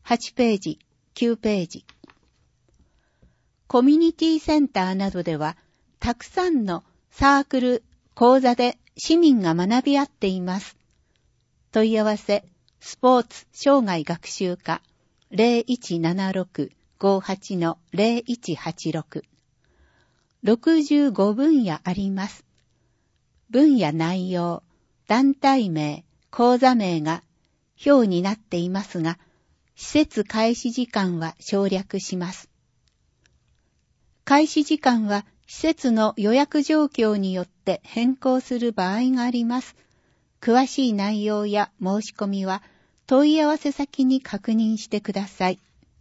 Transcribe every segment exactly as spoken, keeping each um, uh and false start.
はちページ、きゅうページ。コミュニティセンターなどでは、たくさんのサークル、講座で市民が学び合っています。問い合わせ、スポーツ生涯学習課 ゼロいちななろく ごはち ゼロいちはちろく。ろくじゅうごぶんやあります。分野内容、団体名、講座名が表になっていますが、施設開始時間は省略します。開始時間は施設の予約状況によって変更する場合があります。詳しい内容や申し込みは問い合わせ先に確認してください。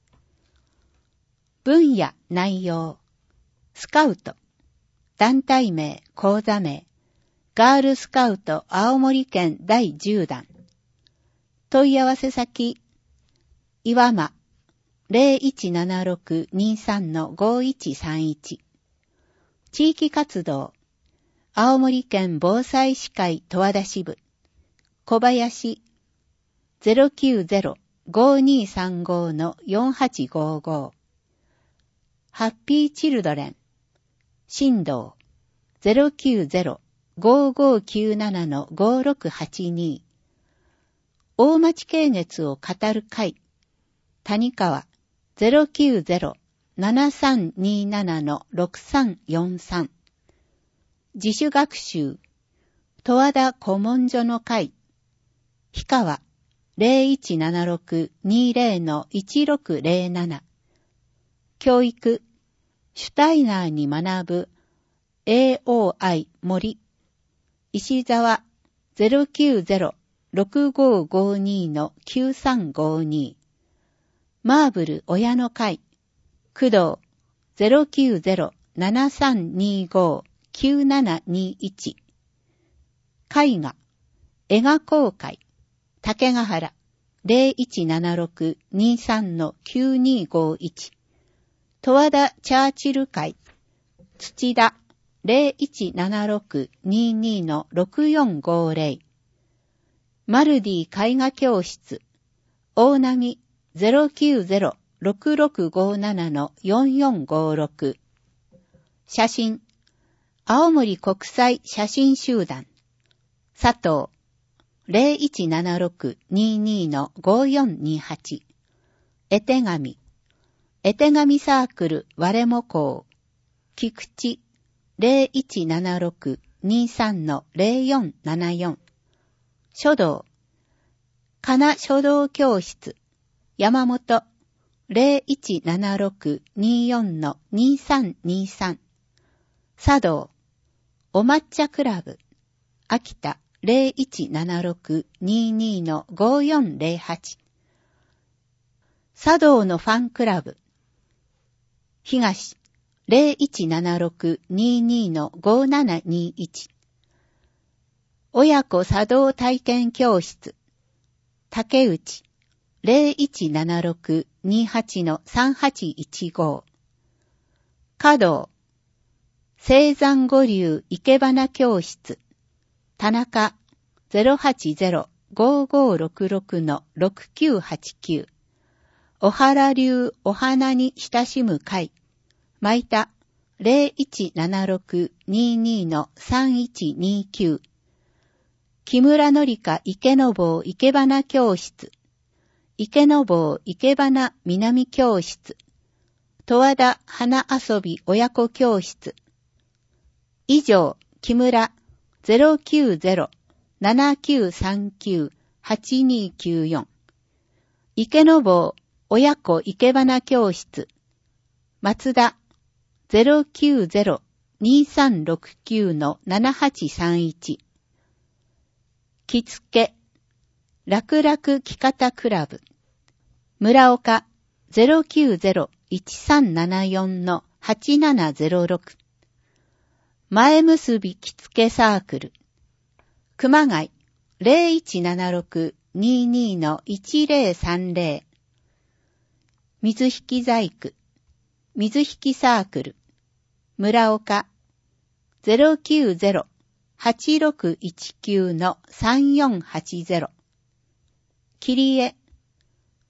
分野内容、スカウト、団体名、講座名、ガールスカウト青森県だいじゅうだん。問い合わせ先、岩間 ゼロいちななろく にさん ごいちさんいち。地域活動、青森県防災士会十和田支部、小林 ゼロきゅうゼロ ごにさんご よんはちごご。ハッピーチルドレン、振動 ゼロきゅうゼロ ごごきゅうなな ごろくはちに。大町系月を語る会、谷川 ゼロきゅうゼロ ななさんになな ろくさんよんさん。自主学習、十和田古文書の会、氷川 ゼロいちななろく にゼロ いちろくゼロなな。教育、シュタイナーに学ぶ エーオーアイ 森、石沢 ゼロきゅうゼロ ろくごごに きゅうさんごに。マーブル親の会、工藤 ゼロきゅうゼロ ななさんにご きゅうななにいち。絵画、絵画公会、竹ヶ原 ゼロいちななろく にさん きゅうにごいち。十和田チャーチル会、土田 ゼロいちななろく にに ろくよんごゼロ。マルディ絵画教室、大波 ゼロきゅうゼロ ろくろくごなな よんよんごろく。写真、青森国際写真集団、佐藤 ゼロいちななろく にに ごよんにはち。絵手紙、絵手紙サークル我も校、菊池 ゼロいちななろく にさん ゼロよんななよん。書道、かな書道教室、山本 ゼロいちななろく によん にさんにさん。茶道、お抹茶クラブ、秋田 ゼロいちななろく にに ごよんゼロはち。茶道のファンクラブ、東 ゼロいちななろく にに ごななにいち。親子茶道体験教室、竹内 ゼロいちななろく にはち さんはちいちご。華道、青山五流生け花教室、田中 ゼロはちゼロ ごごろくろく ろくきゅうはちきゅう。お原流お花に親しむ会、舞田 ゼロいちななろく にに さんいちにきゅう。木村のりか池の坊生け花教室、池の坊生け花南教室、十和田花遊び親子教室。以上、木村 ゼロきゅうゼロ ななきゅうさんきゅう はちにきゅうよん。池の坊親子生け花教室、松田 ゼロきゅうゼロ にさんろくきゅう ななはちさんいち。着付け、楽々着方クラブ、村岡 ゼロきゅうゼロ いちさんななよん はちななゼロろく。前結び着付けサークル、熊谷 ゼロいちななろく にに いちゼロさんゼロ。水引細工、水引サークル、村岡 ゼロきゅうゼロ はちろくいちきゅう さんよんはちゼロ。切り絵、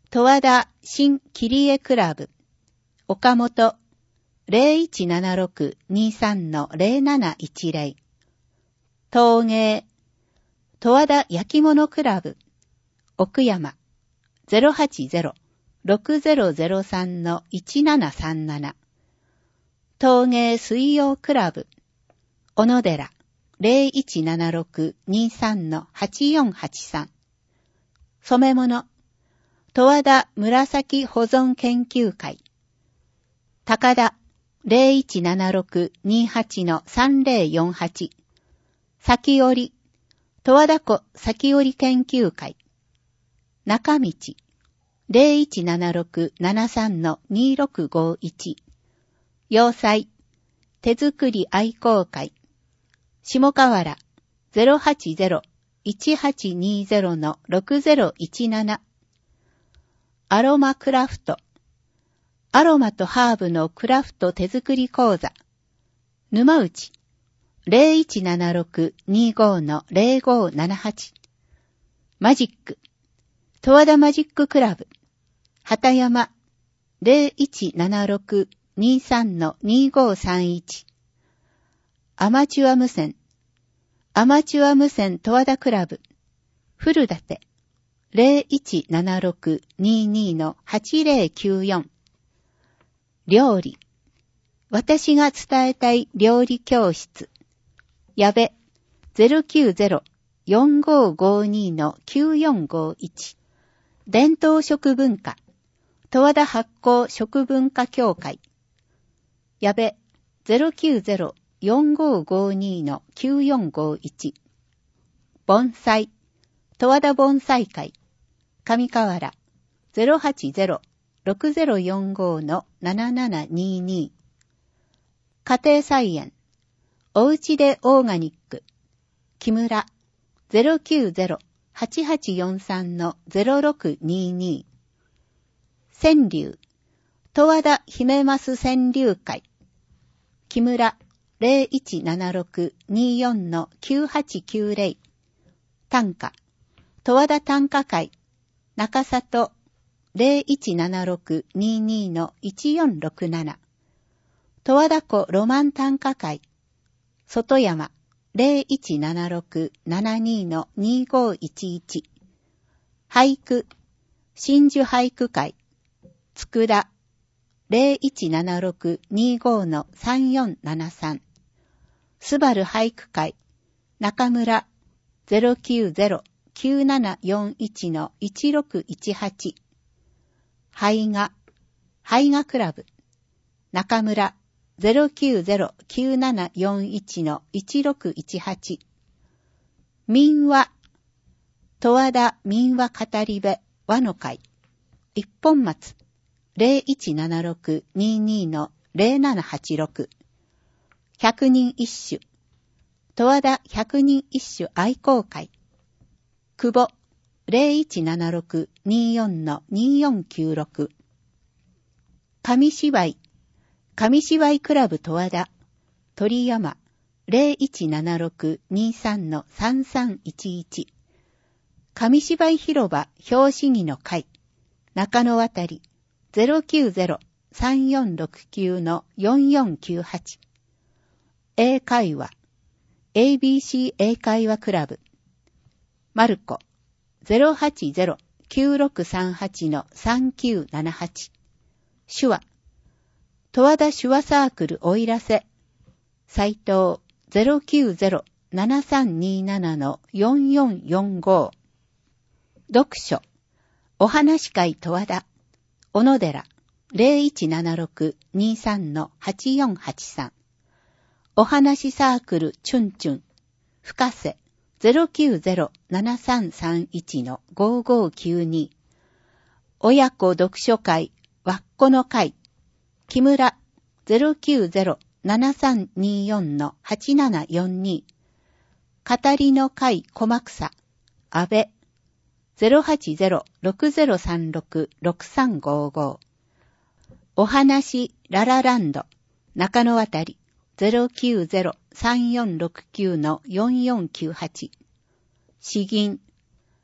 十和田新切り絵クラブ、岡本 ゼロいちななろくにさんのゼロなないちゼロ、陶芸、十和田焼き物クラブ、奥山 ゼロはちゼロ ろくゼロゼロさんのいちななさんなな、陶芸水曜クラブ、小野寺 ゼロいちななろくにさんのはちよんはちさん、染物、十和田紫保存研究会、高田 ゼロいちななろくにはちのさんゼロよんはち、先折、十和田湖先折研究会、中道 ゼロいちななろくななさんのにろくごいち、洋裁、手作り愛好会、下河原 ゼロはちゼロ いちはちにゼロのろくゼロいちなな、アロマクラフト、アロマとハーブのクラフト手作り講座、沼内 ゼロいちななろくにごのゼロごななはち、マジック、十和田マジッククラブ、畑山 ゼロいちななろくにさんのにごさんいち、アマチュア無線、アマチュア無線十和田クラブ、古館 ゼロいちななろくににのはちゼロきゅうよん、料理、私が伝えたい料理教室、矢部 ゼロきゅうゼロ よんごごにのきゅうよんごいち、伝統食文化、十和田発酵食文化協会、矢部 ゼロきゅうゼロ よんごごにのきゅうよんごいち、盆栽、十和田盆栽会、上河原 ゼロはちゼロ ろくゼロよんごのななななにに、家庭菜園、おうちでオーガニック、木村 ゼロきゅうゼロ はちはちよんさんのゼロろくにに、川柳、十和田姫ます川柳会、木村 ゼロいちななろくによんのきゅうはちきゅうゼロ、短歌、十和田短歌会、中里 ゼロいちななろくににのいちよんろくなな、十和田湖ロマン短歌会、外山 ゼロいちななろくななにのにごいちいち、俳句、真珠俳句会、佃 ゼロいちななろくにごのさんよんななさん、すばる俳句会、中村 ゼロきゅうゼロ きゅうななよんいちのいちろくいちはち、俳画、俳画クラブ、中村 ゼロきゅうゼロ きゅうななよんいちのいちろくいちはち、民話、十和田民話語り部和の会、一本松 ゼロいちななろくににのゼロななはちろく、百人一首、十和田百人一首愛好会、久保 ゼロいちななろくによんのによんきゅうろく、紙芝居、紙芝居クラブ十和田、鳥山 ゼロいちななろくにさんのさんさんいちいち、紙芝居広場表紙木の会、中野渡り ゼロきゅうゼロ さんよんろくきゅうのよんよんきゅうはち、英会話、エービーシー 英会話クラブ、マルコ ゼロはちゼロ きゅうろくさんはちのさんきゅうななはち、手話、十和田手話サークルおいらせ、斉藤 ゼロきゅうゼロ ななさんにななのよんよんよんご、読書、お話会十和田、小野寺 ゼロいちななろくにさんのはちよんはちさん、お話サークルチュンチュン、深瀬 ゼロきゅうゼロ ななさんさんいちのごごきゅうに、親子読書会わっこの会、木村 ゼロきゅうゼロ ななさんによんのはちななよんに、語りの会小草、安倍 ゼロはちゼロ ろくゼロさんろく ろくさんごご、お話ララランド、中野渡り ゼロきゅうゼロ さんよんろくきゅうのよんよんきゅうはち、詩吟、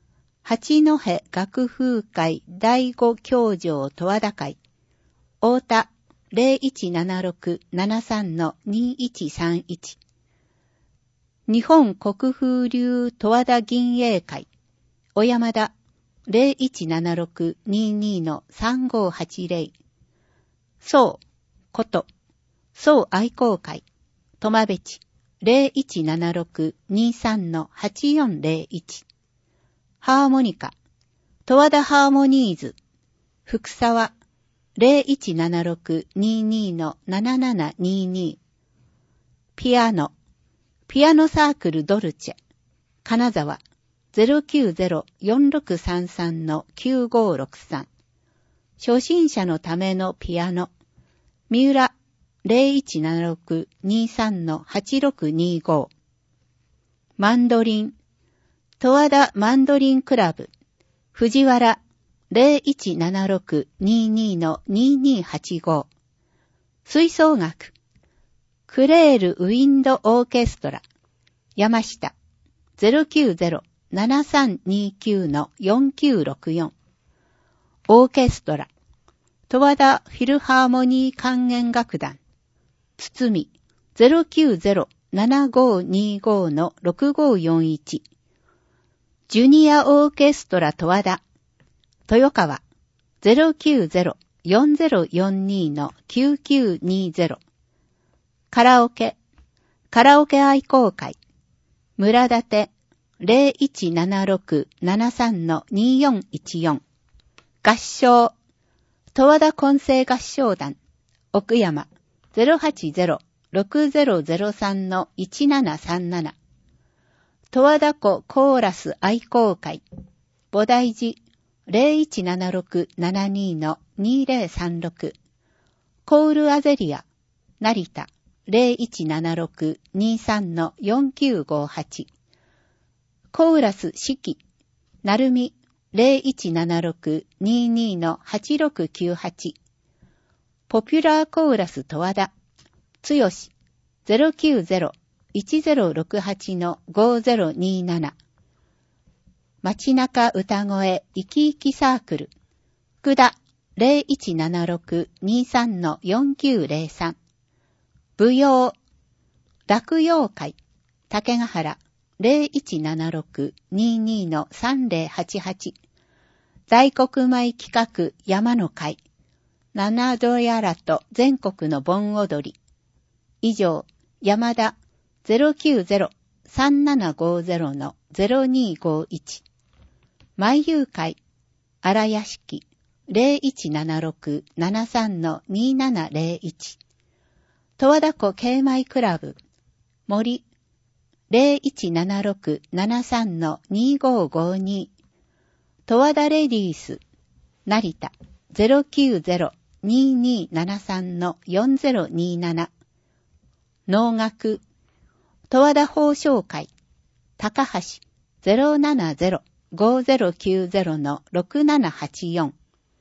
八戸学風会第五教場十和田会、太田 ゼロいちななろくななさんのにいちさんいち、日本国風流十和田銀営会、小山田 ゼロいちななろくににのさんごはちゼロ、宋、こと、宋愛好会、苫部地 ゼロいちななろくにさんのはちよんゼロいち、ハーモニカ、十和田ハーモニーズ、福沢 ゼロいちななろくににのななななにに、ピアノ、ピアノサークルドルチェ、金沢 ゼロきゅうゼロよんろくさんさんのきゅうごろくさん、初心者のためのピアノ、三浦 ゼロいちななろくにさんのはちろくにご、マンドリン、十和田マンドリンクラブ、藤原 ゼロいちななろくににのににはちご、吹奏楽、クレールウィンドオーケストラ、山下 ゼロきゅうゼロななさんにきゅうのよんきゅうろくよん、オーケストラ、十和田フィルハーモニー管弦楽団、堤 ゼロきゅうゼロななごにごのろくごよんいち、ジュニアオーケストラ十和田、豊川 ゼロきゅうゼロよんゼロよんにのきゅうきゅうにゼロ、カラオケ、カラオケ愛好会、村立 ゼロいちななろくななさんのによんいちよん、合唱、十和田混声合唱団、奥山 ゼロはちゼロろくゼロゼロさんのいちななさんなな、十和田湖コーラス愛好会、菩提寺 ゼロいちななろくななにのにゼロさんろく、コールアゼリア、成田 ゼロいちななろくにさんのよんきゅうごはち、コーラス四季、成海 ゼロいちななろくににのはちろくきゅうはち、ポピュラーコーラス十和田、つよし ゼロきゅうゼロいちゼロろくはちのごゼロになな、街中歌声生き生きサークル、福田 ゼロいちななろくにさんのよんきゅうゼロさん、舞踊、落葉会、竹ヶ原 ゼロいちななろくににのさんゼロはちはち、大黒舞企画山の会、七度やらと全国の盆踊り、以上、山田 ゼロきゅうゼロさんななごゼロのゼロにごいち、舞遊会、荒屋敷 ゼロいちななろくななさんのにななゼロいち、十和田湖慶舞クラブ、森 ゼロいちななろくななさんのにごごに、十和田レディース、成田 ゼロきゅうゼロににななさんのよんゼロになな、能楽、十和田法商会、高橋 ゼロななゼロごゼロきゅうゼロのろくななはちよん、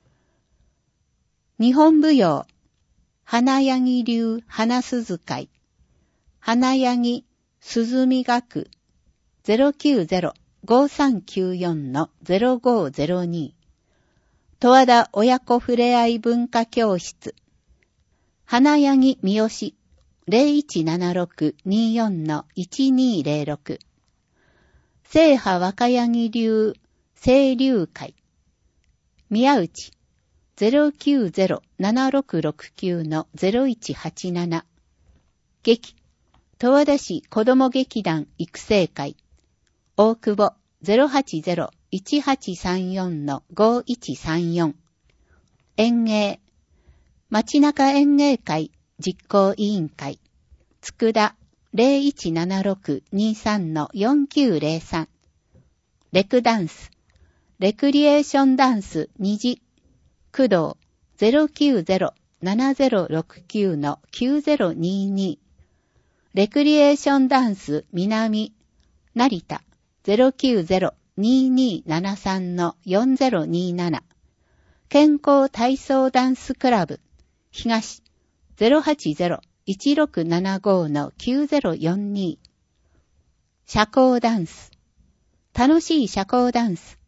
日本舞踊、花柳流花鈴会、花柳鈴見学 ゼロきゅうゼロごさんきゅうよんのゼロごゼロに、十和田親子ふれあい文化教室、花柳三好 ゼロいちななろくによんのいちにゼロろく、聖波若柳流清流会、宮内 ゼロきゅうゼロななろくろくきゅうのゼロいちはちなな、劇、十和田市子ども劇団育成会、大久保 ゼロはちゼロいちはちさんよんのごいちさんよん、演芸、街中演芸会実行委員会、佃 ゼロいちななろくにさんのよんきゅうゼロさん、レクダンス、レクリエーションダンス虹、工藤 ゼロきゅうゼロななゼロろくきゅうのきゅうゼロにに、レクリエーションダンス南、成田 ゼロきゅうゼロににななさんのよんゼロになな、健康体操ダンスクラブ、東 ゼロはちゼロいちろくななごのきゅうゼロよんに、社交ダンス、楽しい社交ダンス、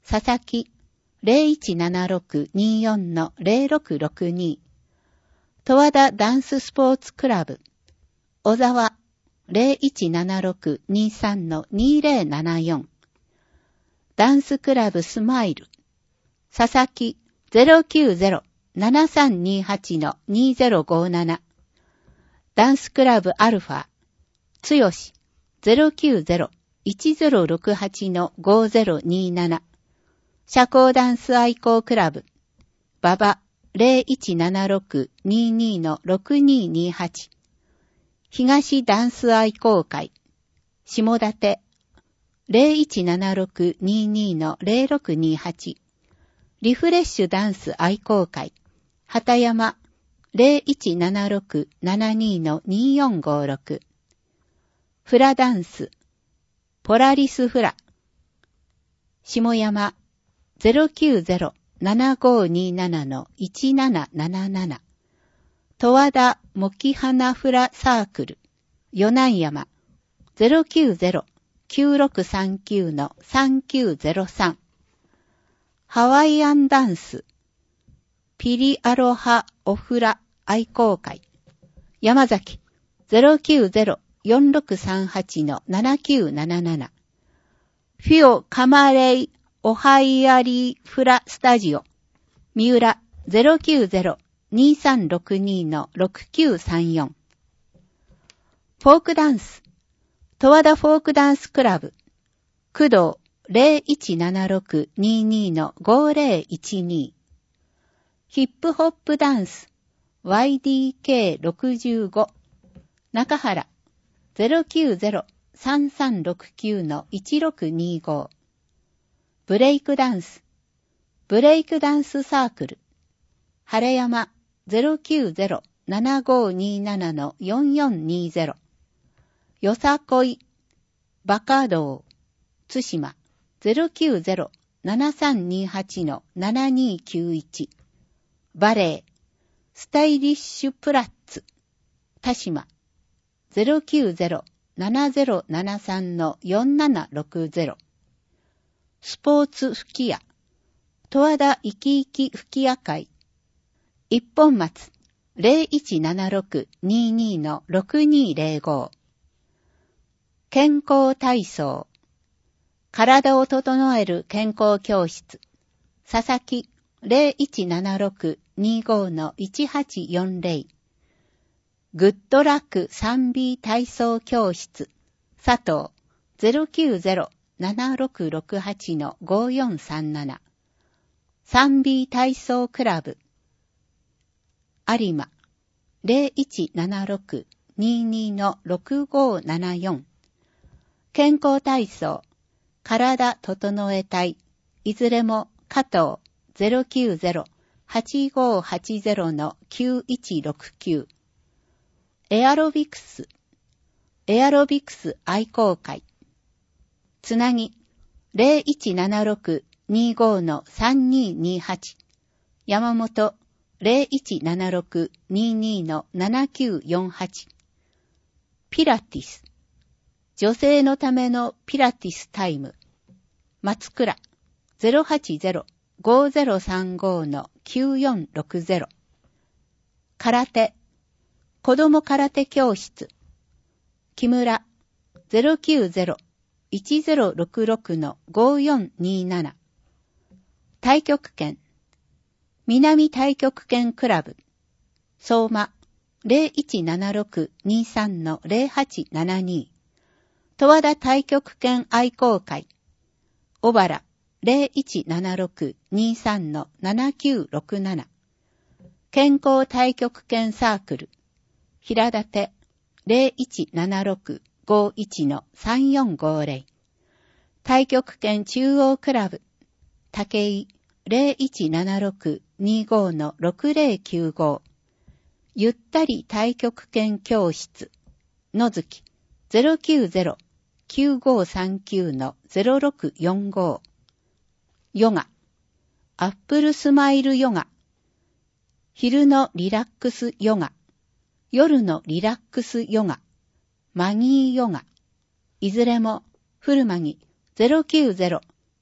佐々木 ゼロいちななろくにーよん のゼロろくろくに、十和田ダンススポーツクラブ、小沢 ゼロいちななろくにーさん のにーゼロななよん、ダンスクラブスマイル、佐々木 ゼロきゅうゼロななさんにーはち のにーゼロごなな、ダンスクラブアルファ、つよし ゼロきゅうゼロいちゼロろくはち のごゼロにーなな、社交ダンス愛好クラブ、馬場 ゼロいちななろくにーにー のろくにーにーはち、東ダンス愛好会、下館 ゼロいちななろくにーにー のゼロろくにーはち、リフレッシュダンス愛好会、畑山 ゼロいちななろくななにー のにーよんごろく、フラダンス、ポラリスフラ、下山 ゼロきゅうゼロななごにーなな のいちなななななな、十和田モキハナフラサークル、与南山 ゼロきゅうゼロきゅうろくさんきゅう のさんきゅうゼロさん、ハワイアンダンス、ピリアロハオフラ愛好会、山崎 ゼロきゅうゼロよんろくさんはち のななきゅうなななな、フィオカマレイオハイアリーフラスタジオ、三浦 ゼロきゅうゼロにーさんろくにー のろくきゅうさんよん、フォークダンス、十和田フォークダンスクラブ、工藤 ゼロいちななろくにーにー のごゼロいちに、ヒップホップダンス ワイディーケーろくじゅうご、中原 ゼロきゅうゼロさんさんろくきゅう のいちろくにーご、ブレイクダンス、ブレイクダンスサークル、晴山 ゼロきゅうゼロななごにーなな のよんよんにーゼロ、よさこい、バカ道、津島 ゼロきゅうゼロななさんにーはち のななにーきゅういち、バレー、スタイリッシュプラッツ、田島 ゼロきゅうゼロななゼロななさん のよんななろくゼロ、スポーツ吹き屋、十和田いきいき吹き屋会、一本松 ゼロいちななろくにーにー のろくにーゼロご、健康体操、体を整える健康教室、佐々木 ゼロいちななろくにーご のいちはちよんゼロ、グッドラック スリービー 体操教室、佐藤 ゼロきゅうゼロななろくろくはち のごよんさんなな、スリービー 体操クラブ、有馬 ゼロいちななろくにーにー のろくごななよん、健康体操、体整えたい、いずれも加藤 ゼロきゅうゼロはちごはちゼロ のきゅういちろくきゅう、エアロビクス、エアロビクス愛好会、つなぎ ゼロいちななろくにーご のさんにーにーはち、山本 ゼロいちななろくにーにー のななきゅうよんはち、ピラティス、女性のためのピラティスタイム、松倉 ゼロはちゼロごゼロさんご のきゅうよんろくゼロ、空手、子供空手教室、木村 ゼロきゅうゼロいちゼロろくろく のごよんにーなな、太極拳、南太極拳クラブ、相馬 ゼロいちななろくにーさん のゼロはちななに、十和田太極拳愛好会、小原 ゼロいちななろくにーさん のななきゅうろくなな、健康太極拳サークル、平立 ゼロいちななろくごいち のさんよんごゼロ、太極拳中央クラブ、武井 ゼロいちななろくにーご のろくゼロきゅうご、ゆったり太極拳教室、野月 ゼロきゅうゼロきゅうごさんきゅう のゼロろくよんご、ヨガ、アップルスマイルヨガ、昼のリラックスヨガ、夜のリラックスヨガ、マギーヨガ、いずれもフルマギ ゼロきゅうゼロ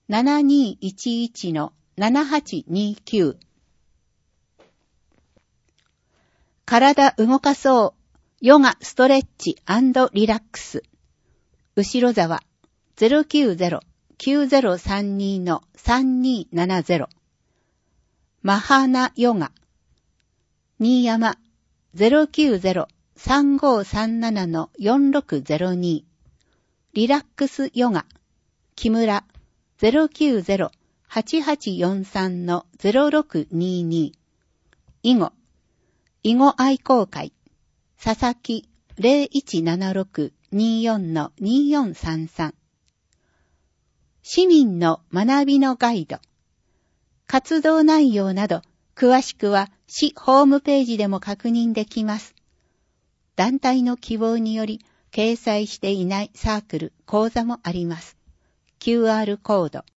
ななにいちいちのななはちにきゅう。体動かそう。ヨガストレッチ&リラックス。後ろ沢 ゼロきゅうゼロ きゅうゼロさんに さんにーななゼロ。マハナヨガ。新山 ゼロきゅうゼロ さんごさんなな よんろくゼロに。リラックスヨガ。木村 ゼロきゅうゼロ はちはちよんさん ゼロろくにに。囲碁。囲碁愛好会。佐々木 ゼロいちななろく にーよん にーよんさんさん。市民の学びのガイド。活動内容など、詳しくは市ホームページでも確認できます。団体の希望により、掲載していないサークル、講座もあります。キューアール コード。